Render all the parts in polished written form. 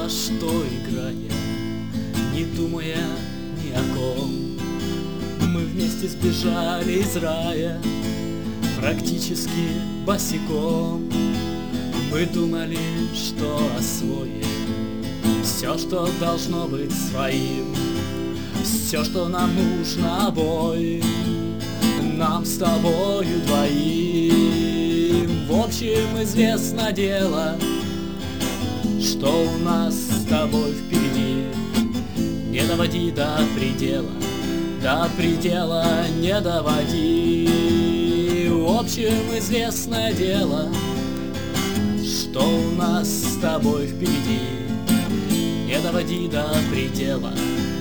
во что играя, не думая ни о ком, мы вместе сбежали из рая, практически босиком. Мы думали, что освоим все, что должно быть своим, все, что нам нужно обоим, нам с тобою двоим. В общем, известно дело, что у нас с тобой впереди. Не доводи до предела не доводи. В общем, известное дело, что у нас с тобой впереди. Не доводи до предела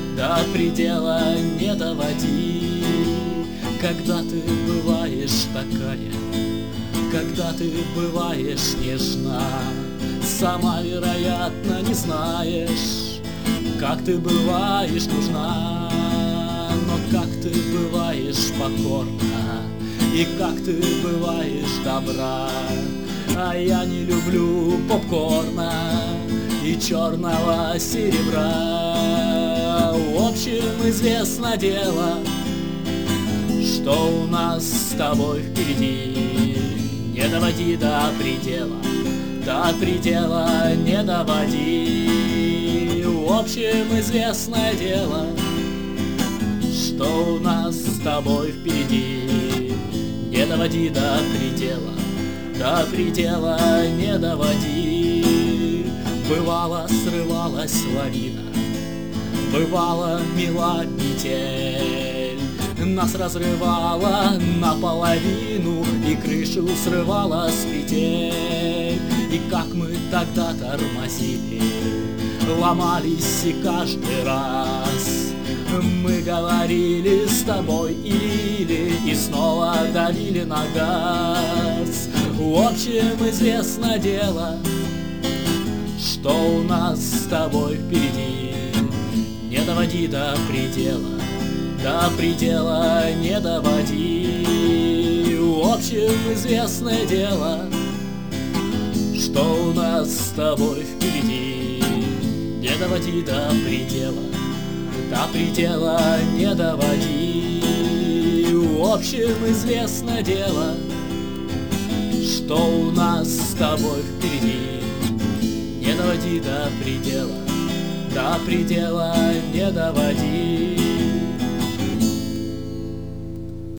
не доводи. Когда ты бываешь такая, когда ты бываешь нежна, сама, вероятно, не знаешь, как ты бываешь нужна. Но как ты бываешь покорна, и как ты бываешь добра. А я не люблю попкорна и черного серебра. В общем, известно дело, что у нас с тобой впереди. Не доводи до предела не доводи. В общем, известное дело, что у нас с тобой впереди. Не доводи до предела не доводи. Бывало, срывалась лавина, бывало, мела метель, нас разрывала наполовину и крышу срывала с петель. И как мы тогда тормозили, ломались и каждый раз мы говорили с тобой или и снова давили на газ. В общем, известно дело, что у нас с тобой впереди. Не доводи до предела не доводи. В общем, известное дело, что у нас с тобой впереди. Не доводи до предела не доводи. В общем, известно дело, что у нас с тобой впереди. Не доводи до предела не доводи.